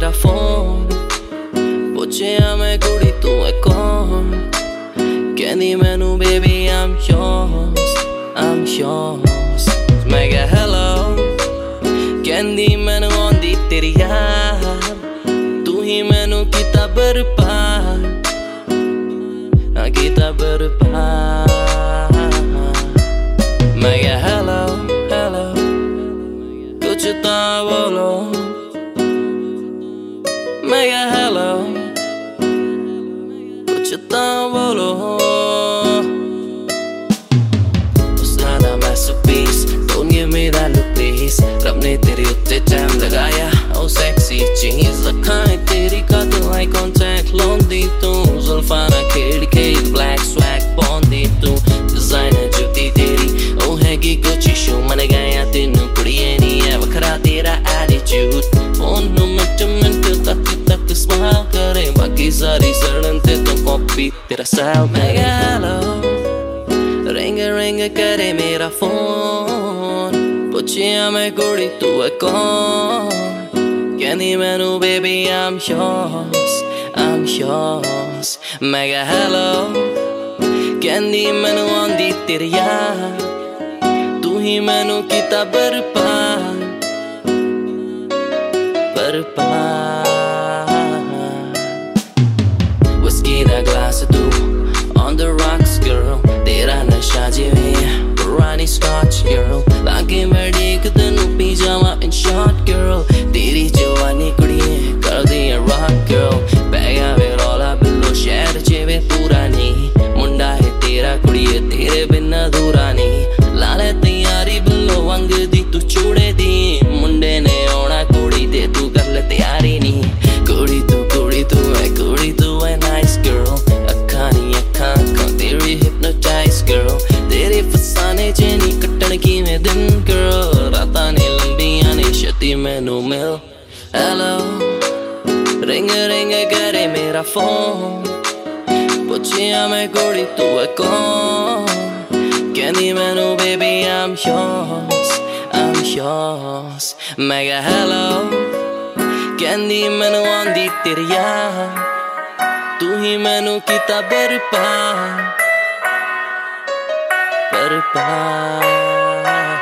मेरा फोन पुछया मैं कुड़ी तू है कौन कहनी मैनू बेबी I'm yours मैं क्या hello कहनी मैनू आंदी तेरी याद तू ही मैनू कीता बर्बाद कीता बर्बाद मैं क्या hello कुछ तो बोलो मैं क्या hello कुछ तो बोलो It's not a masterpiece Don't give me that look please रब ने तेरे उत्ते टाइम लगाया Oh sexy चीज अखां तेरी कातिल eye contact लौंदी तू जुल्फां नाल खेड़ के black swag पाउंदी तू designer जुत्ती तेरी ओ हैगी Gucci shoe मन गया तेनू कुड़िए नी है वखरा तेरा attitude फोन नू मिंट तक smile करे बाकी सारी सड़न ते तो कॉपी तेरा style मैं क्या hello रिंग करे मेरा फोन पुछया मैं कुड़ी तू है कौन कहनी मैनू बेबी I'm yours मैं क्या hello कहनी मैनू आंदी तेरी याद तू ही मैनू कीता बर्बाद Whiskey दा glass तू on the rocks girl तेरा नशा जिवें पुरानी scotch girl लागे मैं देख तैनू पी जावां in short girl तेरी जवानी कुड़िए कर दी rock girl पै गया वे रौला बिल्लो शहर च वे पूरा नहीं मुंडा है तेरा कुड़िए तेरे बिना अधूरा नहीं ला ले तैयारी बिल्लो वंग दी तू चूड़े दी मुंडे ने आउणा कुड़ी ते तू कर ले तैयारी नहीं कुड़ी तू है nice girl अखां नी अखां तेरी hypnotize girl तेरे फसाने च नी कट्टण किवें दिन girl रातां ने लंबियां ने छती मैनू मिल hello रिंग करे मेरा फोन पुछया मैं कुड़ी तू है कौन कहनी मैनू बेबी I'm yours मैं क्या hello कहनी मैनू आंदी तेरी याद तू ही मैनू कीता बर्बाद